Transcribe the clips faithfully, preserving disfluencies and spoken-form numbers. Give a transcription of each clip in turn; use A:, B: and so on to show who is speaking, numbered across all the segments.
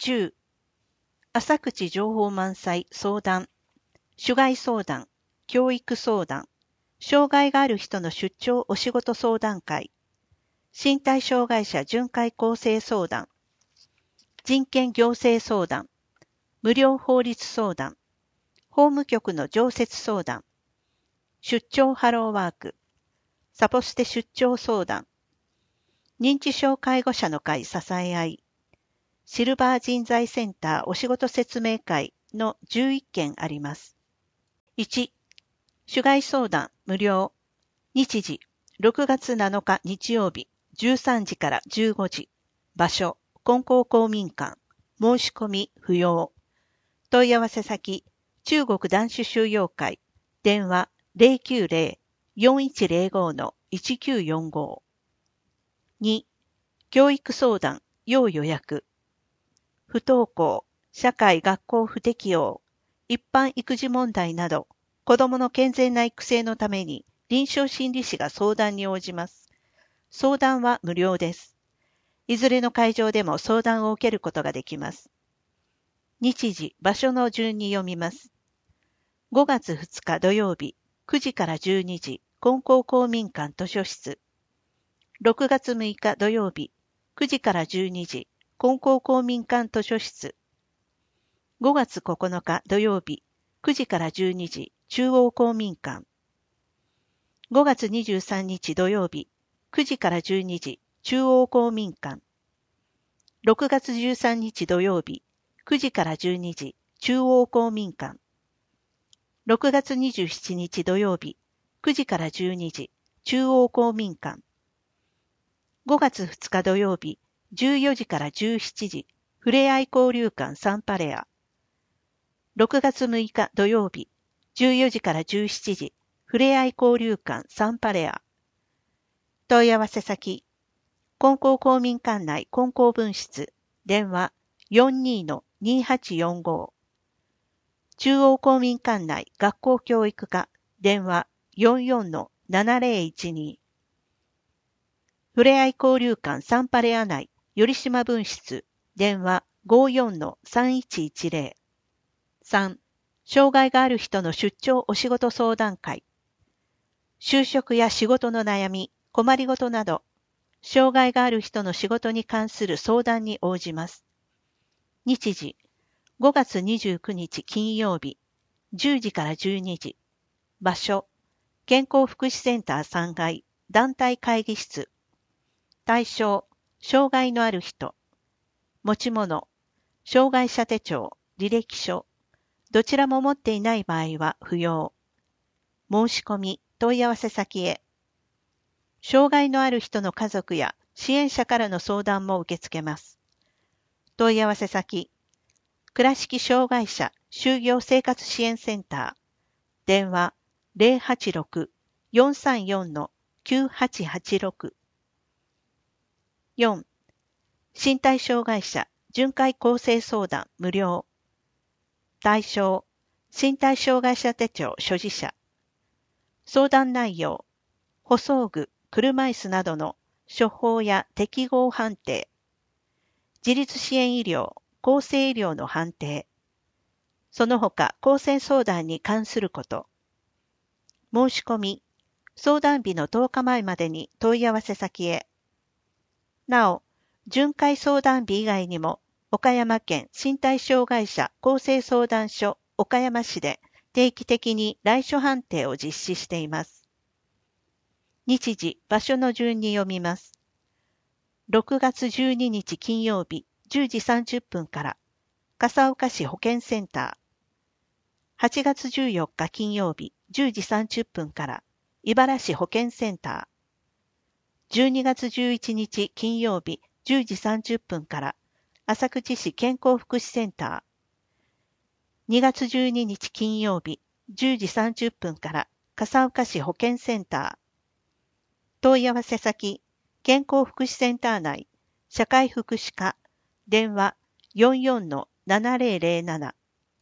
A: じゅう、浅口情報満載相談、主害相談、教育相談、障害がある人の出張お仕事相談会、身体障害者巡回構成相談、人権行政相談、無料法律相談、法務局の常設相談、出張ハローワーク、サポステ出張相談、認知症介護者の会支え合い、シルバー人材センターお仕事説明会のじゅういっけんあります。いち、主害相談無料。日時、ろくがつなのか日曜日、じゅうさんじからじゅうごじ。場所、金光公民館。申し込み不要。問い合わせ先、中国男子収容会。電話 ゼロきゅうゼロ よんいちゼロご のいちきゅうよんご。に、教育相談、要予約。不登校、社会学校不適用、一般育児問題など、子どもの健全な育成のために臨床心理士が相談に応じます。相談は無料です。いずれの会場でも相談を受けることができます。日時、場所の順に読みます。ごがつふつか土曜日、くじからじゅうにじ、金光公民館図書室。ろくがつむいか土曜日、くじからじゅうにじ、金光公民館図書室。ごがつここのか土曜日、くじからじゅうにじ、中央公民館。ごがつにじゅうさんにち土曜日、くじからじゅうにじ、中央公民館。ろくがつじゅうさんにち土曜日、くじからじゅうにじ、中央公民館。ろくがつにじゅうしちにち土曜日、くじからじゅうにじ、中央公民館。ごがつふつか土曜日、じゅうよじからじゅうしちじ、ふれあい交流館サンパレア。ろくがつむいか土曜日、じゅうよじからじゅうしちじ、ふれあい交流館サンパレア。問い合わせ先、金光公民館内金光分室、電話 よんにーのにーはちよんご。中央公民館内学校教育課、電話 よんよんのななぜろいちに。ふれあい交流館サンパレア内、頼島分室、電話 ごーよんのさんいちいちぜろ。さん、障害がある人の出張お仕事相談会。就職や仕事の悩み、困りごとなど、障害がある人の仕事に関する相談に応じます。日時、ごがつにじゅうくにち金曜日、じゅうじからじゅうにじ。場所、健康福祉センターさんがい、団体会議室。対象、障害のある人。持ち物、障害者手帳、履歴書。どちらも持っていない場合は不要。申し込み、問い合わせ先へ。障害のある人の家族や支援者からの相談も受け付けます。問い合わせ先、倉敷障害者就業生活支援センター。電話 ゼロはちろく よんさんよんのきゅうはちはちろく。よん、身体障害者巡回構成相談無料。対象、身体障害者手帳所持者。相談内容、補装具、車椅子などの処方や適合判定。自立支援医療、厚生医療の判定。その他、厚生相談に関すること。申し込み、相談日のとおかまえまでに問い合わせ先へ。なお、巡回相談日以外にも、岡山県身体障害者厚生相談所岡山市で定期的に来所判定を実施しています。日時、場所の順に読みます。ろくがつじゅうににち金曜日じゅうじさんじゅっぷんから、笠岡市保健センター。はちがつじゅうよっか金曜日じゅうじさんじゅっぷんから、茨市保健センター。じゅうにがつじゅういちにち金曜日じゅうじさんじゅっぷんから、浅口市健康福祉センター。にがつじゅうににち金曜日じゅうじさんじゅっぷんから、笠岡市保健センター。問い合わせ先、健康福祉センター内、社会福祉課、電話 よんよんのななぜろぜろなな。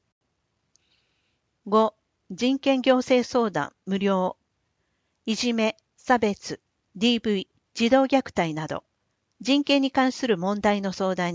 A: ご、人権行政相談無料。いじめ、差別、ディーブイ、児童虐待など、人権に関する問題の相談に、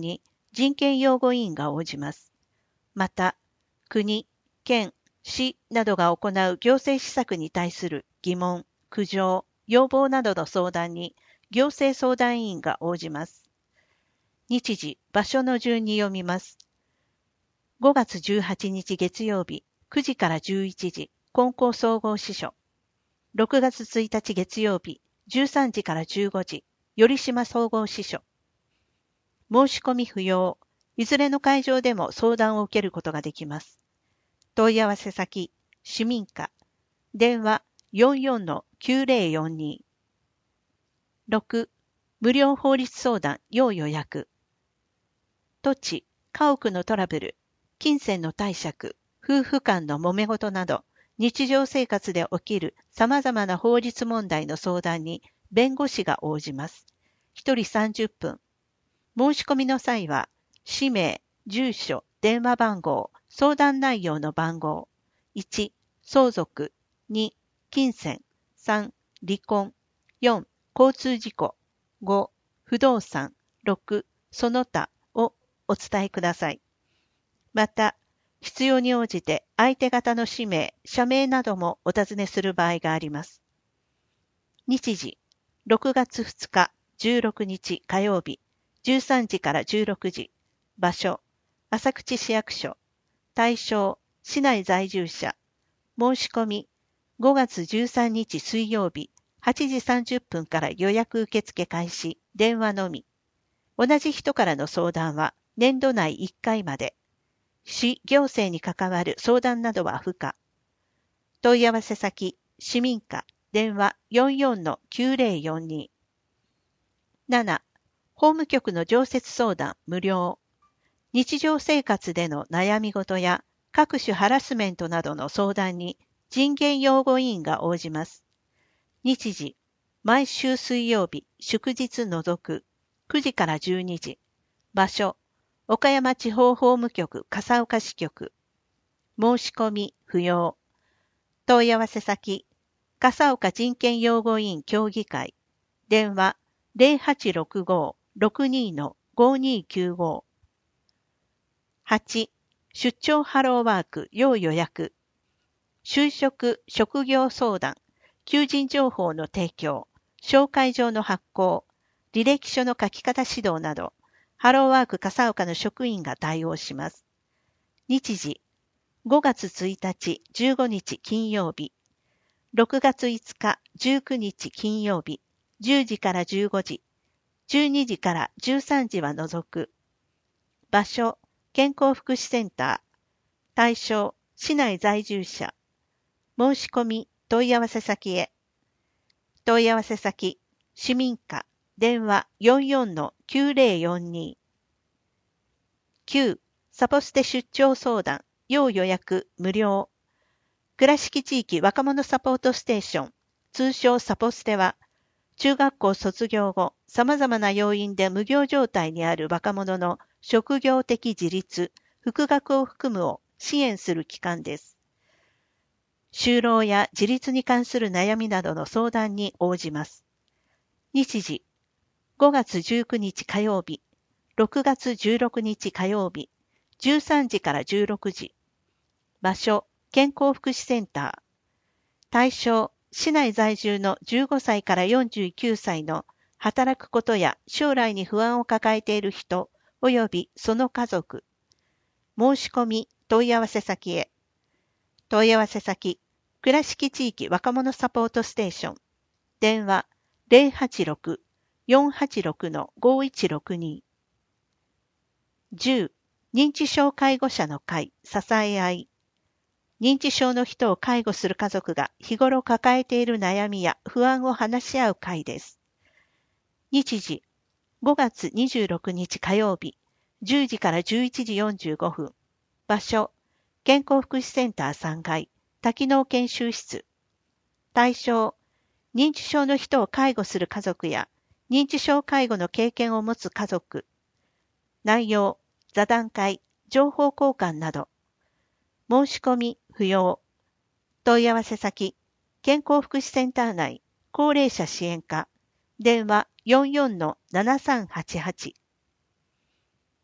A: 人権擁護委員が応じます。また、国、県、市などが行う行政施策に対する疑問、苦情、要望などの相談に行政相談委員が応じます。日時、場所の順に読みます。ごがつじゅうはちにち月曜日、くじからじゅういちじ、金光総合支所。ろくがつついたち月曜日、じゅうさんじからじゅうごじ、頼島総合支所。申し込み不要。いずれの会場でも相談を受けることができます。問い合わせ先、市民課。電話 よんよんのきゅうぜろよんに。ろく、無料法律相談要予約。土地、家屋のトラブル、金銭の貸借、夫婦間の揉め事など、日常生活で起きる様々な法律問題の相談に弁護士が応じます。ひとりさんじゅっぷん。申し込みの際は、氏名、住所、電話番号、相談内容の番号。いち、相続。に、金銭。さん、離婚。よん、交通事故。ご、不動産。ろく、その他をお伝えください。また、必要に応じて相手方の氏名、社名などもお尋ねする場合があります。日時、ろくがつふつか、じゅうろくにち火曜日、じゅうさんじからじゅうろくじ。場所、浅口市役所。対象、市内在住者。申し込み、ごがつじゅうさんにち水曜日、はちじさんじゅっぷんから予約受付開始、電話のみ。同じ人からの相談は年度内いっかいまで。市行政に関わる相談などは不可。問い合わせ先、市民課、電話 よんよんのきゅうぜろよんに。なな、法務局の常設相談無料。日常生活での悩み事や各種ハラスメントなどの相談に人権擁護委員が応じます。日時、毎週水曜日、祝日除く、くじからじゅうにじ。場所、岡山地方法務局笠岡支局。申し込み不要。問い合わせ先、笠岡人権擁護委員協議会。電話 ゼロはちろくご ろくに ごにきゅうご。はち、出張ハローワーク要予約。就職、職業相談、求人情報の提供、紹介状の発行、履歴書の書き方指導など、ハローワーク笠岡の職員が対応します。日時、ごがつついたち、じゅうごにち金曜日、ろくがついつか、じゅうくにち金曜日、じゅうじからじゅうごじ、じゅうにじからじゅうさんじは除く。場所、健康福祉センター。対象、市内在住者。申し込み、問い合わせ先へ。問い合わせ先、市民課、電話 よんよんのきゅうぜろよんに。きゅう、サポステ出張相談、要予約、無料。倉敷地域若者サポートステーション、通称サポステは、中学校卒業後、様々な要因で無業状態にある若者の職業的自立、復学を含むを支援する機関です。就労や自立に関する悩みなどの相談に応じます。日時、ごがつじゅうくにち火曜日、ろくがつじゅうろくにち火曜日、じゅうさんじからじゅうろくじ。場所、健康福祉センター。対象、市内在住のじゅうごさいからよんじゅうきゅうさいの働くことや将来に不安を抱えている人、及びその家族。申し込み、問い合わせ先へ。問い合わせ先、倉敷地域若者サポートステーション。電話 ゼロはちろく よんはちろく ごいちろくに。じゅう、認知症介護者の会、支え合い。認知症の人を介護する家族が日頃抱えている悩みや不安を話し合う会です。日時、ごがつにじゅうろくにち火曜日、じゅうじからじゅういちじよんじゅうごふん。場所、健康福祉センターさんがい、多機能研修室。対象、認知症の人を介護する家族や、認知症介護の経験を持つ家族。内容、座談会、情報交換など。申し込み、不要。問い合わせ先、健康福祉センター内、高齢者支援課。電話 よんよんのななさんはちはち。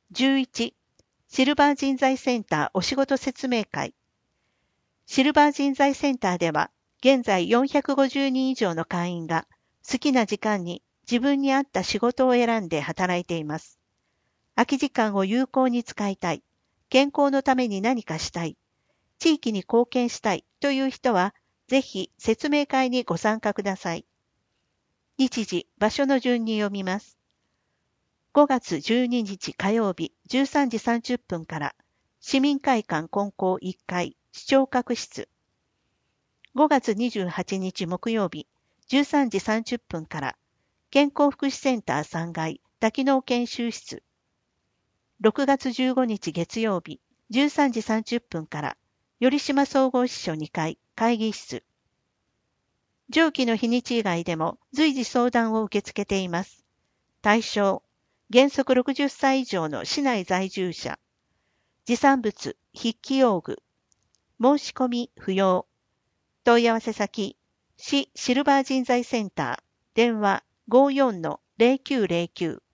A: じゅういち、シルバー人材センターお仕事説明会。シルバー人材センターでは、現在よんひゃくごじゅうにん以上の会員が好きな時間に自分に合った仕事を選んで働いています。空き時間を有効に使いたい、健康のために何かしたい、地域に貢献したいという人は、ぜひ説明会にご参加ください。日時、場所の順に読みます。ごがつじゅうににち火曜日じゅうさんじさんじゅっぷんから市民会館金光いっかい視聴覚室。ごがつにじゅうはちにち木曜日じゅうさんじさんじゅっぷんから健康福祉センターさんがい多機能研修室。ろくがつじゅうごにち月曜日じゅうさんじさんじゅっぷんから頼島総合支所にかい会議室。上記の日にち以外でも随時相談を受け付けています。対象、原則ろくじゅっさい以上の市内在住者。持参物、筆記用具。申し込み不要。問い合わせ先、市シルバー人材センター、電話 ごじゅうよんのゼロきゅうゼロきゅう。